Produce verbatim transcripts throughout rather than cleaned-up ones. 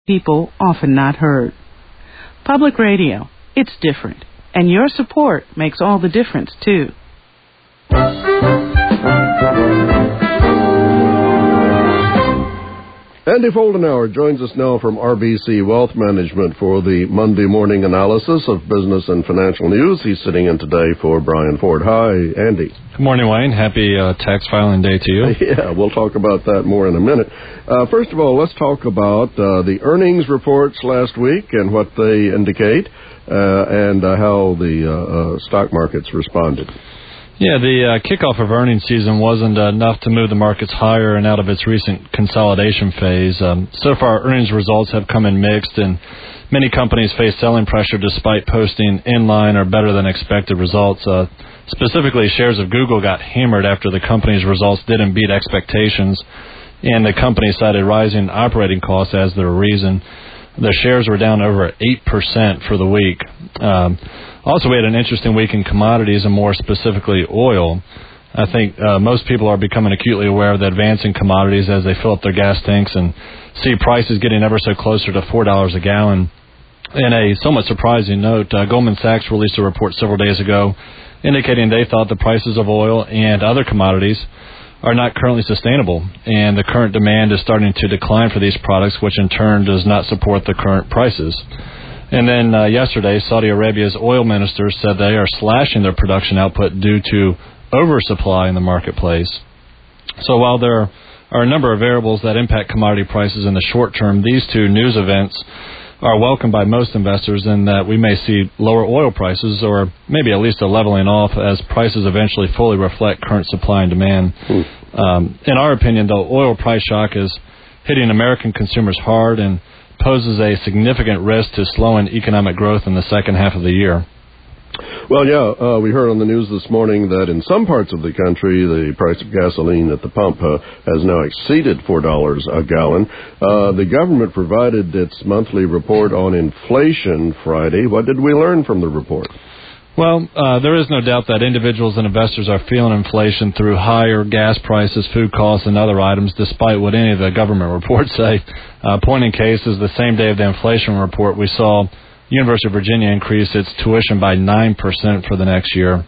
people often not heard. Public radio, it's different, and your support makes all the difference, too. Andy Foldenauer joins us now from R B C Wealth Management for the Monday morning analysis of business and financial news. He's sitting in today for Brian Ford. Hi, Andy. Good morning, Wayne. Happy uh, tax filing day to you. Yeah, we'll talk about that more in a minute. Uh, first of all, let's talk about uh, the earnings reports last week and what they indicate uh, and uh, how the uh, uh, stock markets responded. Yeah, the uh, kickoff of earnings season wasn't uh, enough to move the markets higher and out of its recent consolidation phase. Um, so far, earnings results have come in mixed, and many companies face selling pressure despite posting in-line or better-than-expected results. Uh, specifically, shares of Google got hammered after the company's results didn't beat expectations, and the company cited rising operating costs as their reason. The shares were down over eight percent for the week. Um, Also, we had an interesting week in commodities, and more specifically oil. I think uh, most people are becoming acutely aware of the advance in commodities as they fill up their gas tanks and see prices getting ever so closer to four dollars a gallon. In a somewhat surprising note, uh, Goldman Sachs released a report several days ago indicating they thought the prices of oil and other commodities are not currently sustainable, and the current demand is starting to decline for these products, which in turn does not support the current prices. And then uh, yesterday, Saudi Arabia's oil minister said they are slashing their production output due to oversupply in the marketplace. So while there are a number of variables that impact commodity prices in the short term, these two news events are welcomed by most investors in that we may see lower oil prices or maybe at least a leveling off as prices eventually fully reflect current supply and demand. Mm. Um, in our opinion, though, oil price shock is hitting American consumers hard and poses a significant risk to slowing economic growth in the second half of the year. Well, yeah, uh, we heard on the news this morning that in some parts of the country, the price of gasoline at the pump uh, has now exceeded four dollars a gallon. Uh, the government provided its monthly report on inflation Friday. What did we learn from the report? Well, uh, there is no doubt that individuals and investors are feeling inflation through higher gas prices, food costs, and other items, despite what any of the government reports say. Uh, point in case is the same day of the inflation report, we saw University of Virginia increase its tuition by nine percent for the next year.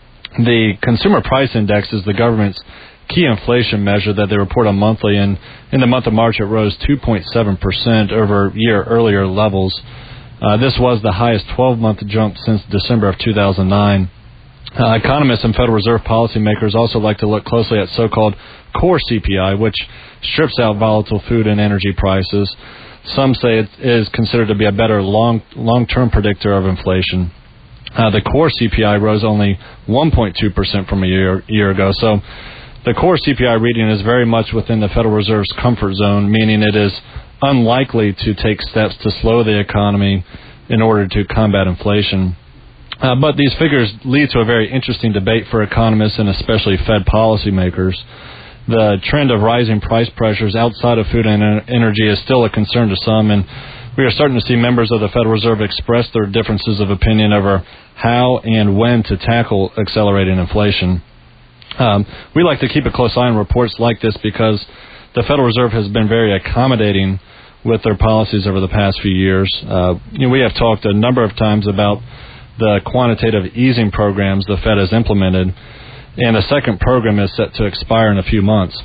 The Consumer Price Index is the government's key inflation measure that they report on monthly, and in the month of March, it rose two point seven percent over year earlier levels. Uh, this was the highest twelve-month jump since December of two thousand nine. Uh, economists and Federal Reserve policymakers also like to look closely at so-called core C P I, which strips out volatile food and energy prices. Some say it is considered to be a better long, long-term predictor of inflation. Uh, the core C P I rose only one point two percent from a year, year ago, so the core C P I reading is very much within the Federal Reserve's comfort zone, meaning it is unlikely to take steps to slow the economy in order to combat inflation. Uh, but these figures lead to a very interesting debate for economists and especially Fed policymakers. The trend of rising price pressures outside of food and energy is still a concern to some, and we are starting to see members of the Federal Reserve express their differences of opinion over how and when to tackle accelerating inflation. Um, we like to keep a close eye on reports like this because the Federal Reserve has been very accommodating with their policies over the past few years. Uh, you know, we have talked a number of times about the quantitative easing programs the Fed has implemented, and a second program is set to expire in a few months.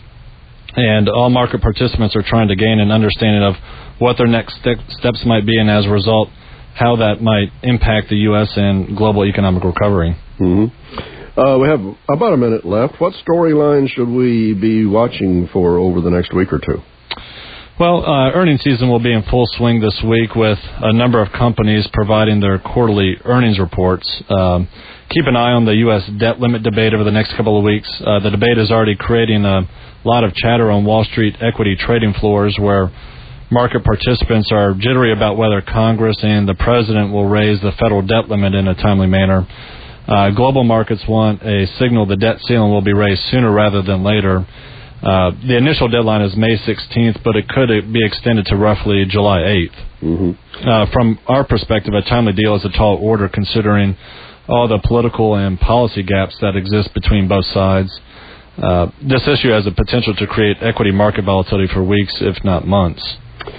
And all market participants are trying to gain an understanding of what their next ste- steps might be, and as a result, how that might impact the U S and global economic recovery. Mm-hmm. Uh, we have about a minute left. What storyline should we be watching for over the next week or two? Well, uh, earnings season will be in full swing this week with a number of companies providing their quarterly earnings reports. Um, keep an eye on the U S debt limit debate over the next couple of weeks. Uh, the debate is already creating a lot of chatter on Wall Street equity trading floors where market participants are jittery about whether Congress and the President will raise the federal debt limit in a timely manner. Uh, global markets want a signal the debt ceiling will be raised sooner rather than later. Uh, the initial deadline is May sixteenth, but it could be extended to roughly July eighth. Mm-hmm. Uh, from our perspective, a timely deal is a tall order considering all the political and policy gaps that exist between both sides. Uh, this issue has the potential to create equity market volatility for weeks, if not months.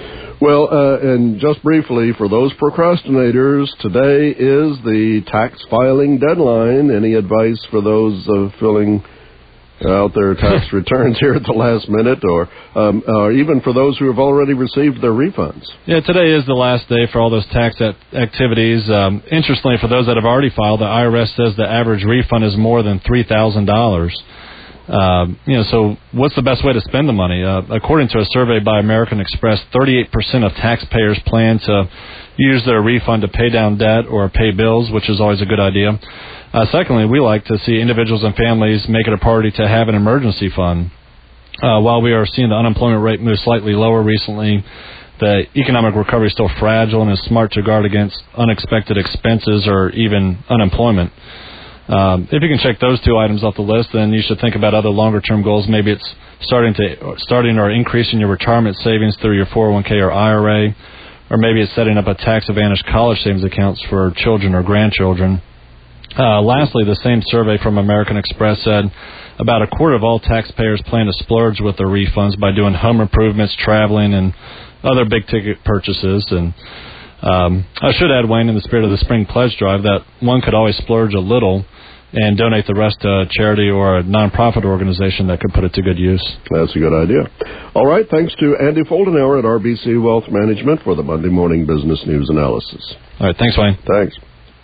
Well, uh, and just briefly, for those procrastinators, today is the tax filing deadline. Any advice for those uh, filling out their tax returns here at the last minute, or um, or even for those who have already received their refunds? Yeah, today is the last day for all those tax activities. Um, interestingly, for those that have already filed, the I R S says the average refund is more than three thousand dollars. Uh, you know, so what's the best way to spend the money? Uh, according to a survey by American Express, thirty-eight percent of taxpayers plan to use their refund to pay down debt or pay bills, which is always a good idea. Uh, secondly, we like to see individuals and families make it a priority to have an emergency fund. Uh, while we are seeing the unemployment rate move slightly lower recently, the economic recovery is still fragile, and it's smart to guard against unexpected expenses or even unemployment. Um, if you can check those two items off the list, then you should think about other longer-term goals. Maybe it's starting to starting or increasing your retirement savings through your four oh one k or I R A, or maybe it's setting up a tax-advantaged college savings accounts for children or grandchildren. Uh, lastly, the same survey from American Express said about a quarter of all taxpayers plan to splurge with their refunds by doing home improvements, traveling, and other big-ticket purchases. And um, I should add, Wayne, in the spirit of the Spring Pledge Drive, that one could always splurge a little and donate the rest to a charity or a nonprofit organization that could put it to good use. That's a good idea. All right, thanks to Andy Foldenauer at R B C Wealth Management for the Monday Morning Business News Analysis. All right, thanks, Wayne. Thanks.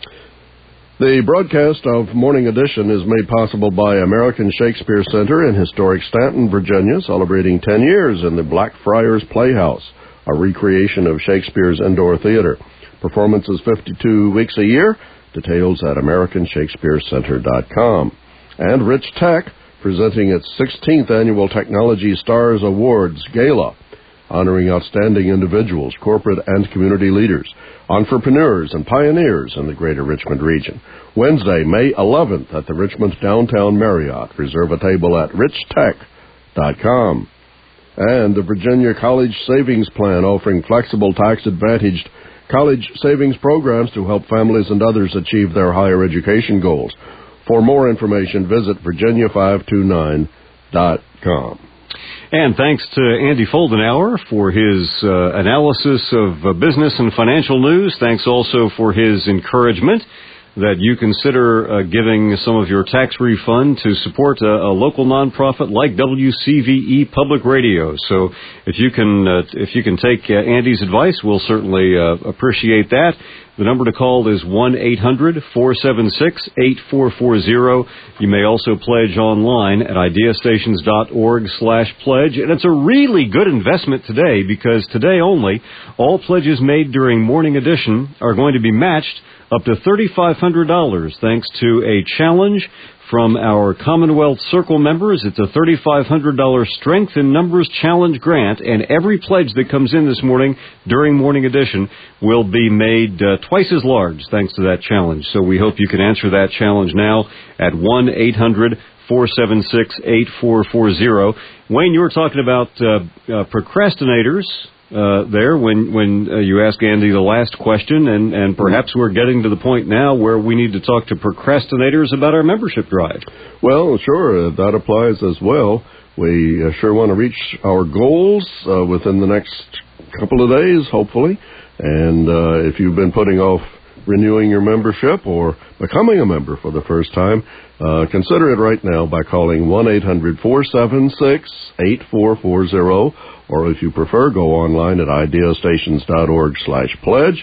The broadcast of Morning Edition is made possible by American Shakespeare Center in historic Stanton, Virginia, celebrating ten years in the Blackfriars Playhouse, a recreation of Shakespeare's indoor theater. Performances fifty-two weeks a year. Details at american shakespeare center dot com. And Rich Tech, presenting its sixteenth Annual Technology Stars Awards Gala, honoring outstanding individuals, corporate and community leaders, entrepreneurs, and pioneers in the greater Richmond region. Wednesday, May eleventh at the Richmond Downtown Marriott. Reserve a table at rich tech dot com. And the Virginia College Savings Plan, offering flexible, tax-advantaged college savings programs to help families and others achieve their higher education goals. For more information, visit virginia five two nine dot com. And thanks to Andy Foldenauer for his uh, analysis of uh, business and financial news. Thanks also for his encouragement that you consider uh, giving some of your tax refund to support a, a local nonprofit like W C V E Public Radio. So if you can uh, if you can take uh, Andy's advice, we'll certainly uh, appreciate that. The number to call is one eight hundred four seven six eight four four zero. You may also pledge online at ideastations dot org slash pledge. And it's a really good investment today, because today only, all pledges made during Morning Edition are going to be matched up to three thousand five hundred dollars thanks to a challenge from our Commonwealth Circle members. It's a three thousand five hundred dollars Strength in Numbers Challenge grant, and every pledge that comes in this morning during Morning Edition will be made uh, twice as large thanks to that challenge. So we hope you can answer that challenge now at one eight hundred four seven six eight four four zero. Wayne, you were talking about uh, uh, procrastinators Uh, there when when uh, you asked Andy the last question, and, and perhaps we're getting to the point now where we need to talk to procrastinators about our membership drive. Well, sure, that applies as well. We uh, sure want to reach our goals uh, within the next couple of days, hopefully. And uh, if you've been putting off renewing your membership or becoming a member for the first time, uh, consider it right now by calling one eight hundred four seven six eight four four zero, or if you prefer, go online at ideastations dot org slash pledge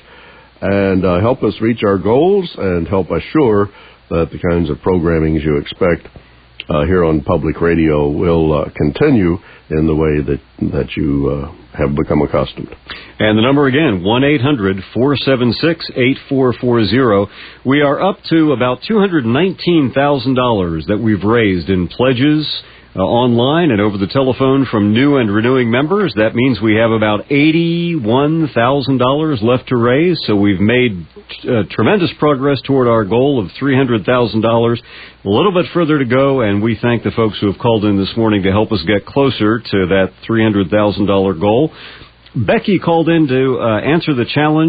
and uh, help us reach our goals and help assure that the kinds of programming you expect uh, here on public radio will uh, continue in the way that that you uh, have become accustomed. And the number again, one eight hundred four seven six eight four four zero. We are up to about two hundred nineteen thousand dollars that we've raised in pledges uh, online and over the telephone from new and renewing members. That means we have about eighty-one thousand dollars left to raise. So we've made uh, tremendous progress toward our goal of three hundred thousand dollars. A little bit further to go, and we thank the folks who have called in this morning to help us get closer to that three hundred thousand dollars goal. Becky called in to uh, answer the challenge.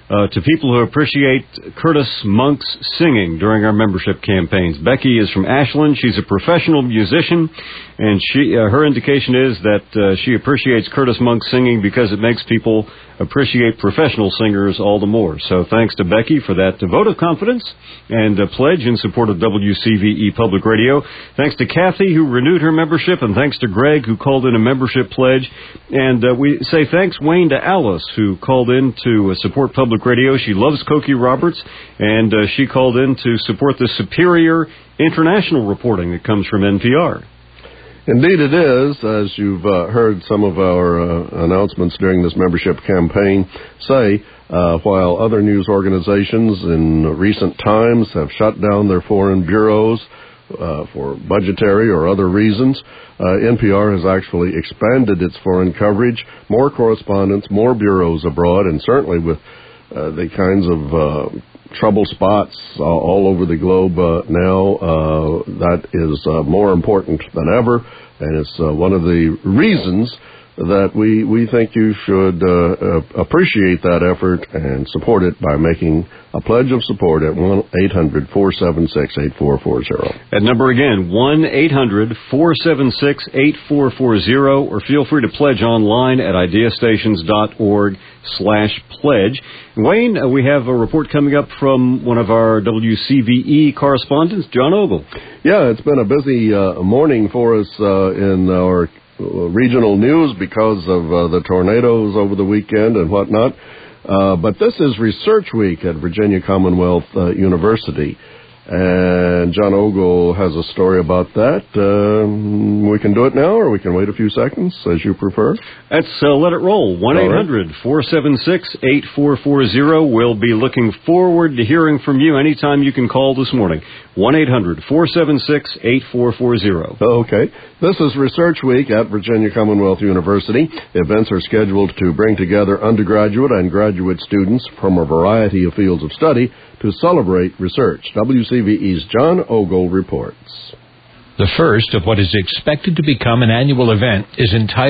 uh, to people who appreciate Curtis Monk's singing during our membership campaigns. Becky is from Ashland. She's a professional musician, and she uh, her indication is that uh, she appreciates Curtis Monk's singing because it makes people appreciate professional singers all the more. So thanks to Becky for that vote of confidence and a pledge in support of W C V E Public Radio. Thanks to Kathy, who renewed her membership, and thanks to Greg, who called in a membership pledge. And uh, we say thanks, Wayne, to Alice, who called in to uh, support Public Radio. She loves Cokie Roberts, and uh, she called in to support the superior international reporting that comes from N P R. Indeed it is, as you've uh, heard some of our uh, announcements during this membership campaign say, uh, while other news organizations in recent times have shut down their foreign bureaus uh, for budgetary or other reasons, uh, N P R has actually expanded its foreign coverage, more correspondents, more bureaus abroad, and certainly with uh, the kinds of uh, trouble spots uh, all over the globe uh, now, uh, that is uh, more important than ever, and it's uh, one of the reasons that we, we think you should uh, uh, appreciate that effort and support it by making a pledge of support at one eight hundred four seven six eight four four zero. That number again, one eight hundred four seven six eight four four zero, or feel free to pledge online at ideastations.org slash pledge. Wayne, uh, we have a report coming up from one of our W C V E correspondents, John Ogle. Yeah, it's been a busy uh, morning for us uh, in our regional news because of uh, the tornadoes over the weekend and whatnot. Uh, but this is Research Week at Virginia Commonwealth uh, University. And John Ogle has a story about that. Um, we can do it now, or we can wait a few seconds, as you prefer. Let's uh, let it roll. one eight hundred four seven six eight four four zero. We'll be looking forward to hearing from you anytime you can call this morning. one eight hundred four seven six eight four four zero. Okay. This is Research Week at Virginia Commonwealth University. Events are scheduled to bring together undergraduate and graduate students from a variety of fields of study to celebrate research. W C V E's John Ogle reports. The first of what is expected to become an annual event is entitled